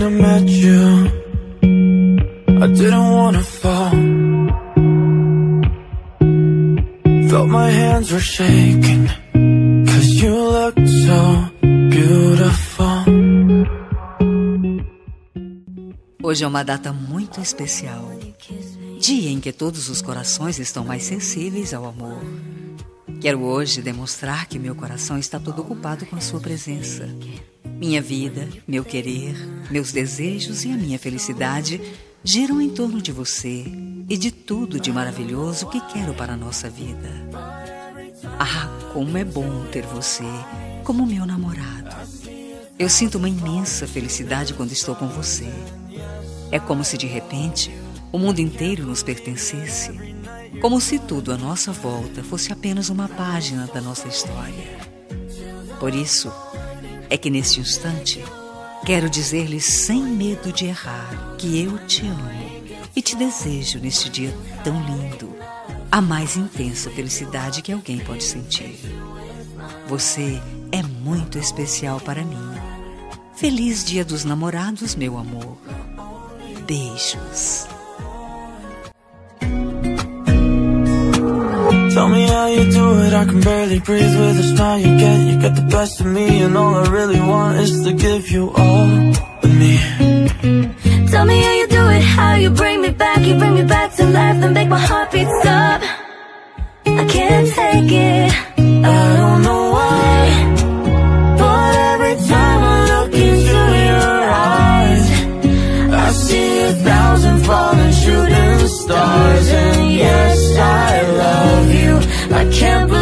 when I met you, I didn't wanna fall. Felt my hands were shaking, 'cause you looked so beautiful. Hoje é uma data muito especial, dia em que todos os corações estão mais sensíveis ao amor. Quero hoje demonstrar que meu coração está todo ocupado com a sua presença. Minha vida, meu querer, meus desejos e a minha felicidade giram em torno de você e de tudo de maravilhoso que quero para a nossa vida. Ah, como é bom ter você como meu namorado. Eu sinto uma imensa felicidade quando estou com você. É como se de repente o mundo inteiro nos pertencesse, como se tudo à nossa volta fosse apenas uma página da nossa história. Por isso é que neste instante quero dizer-lhe sem medo de errar que eu te amo e te desejo neste dia tão lindo a mais intensa felicidade que alguém pode sentir. Você é muito especial para mim. Feliz Dia dos Namorados, meu amor. Beijos. Tell me how you do it, I can barely breathe with the smile you get. You get the best of me, and all I really want is to give you all of me. Tell me how you do it, how you bring me back to life, then make my heart beat stop. I can't take it, I don't know why, but every time I look into your eyes, I see 1,000 falling shooting stars. And yes, I love you, I can't believe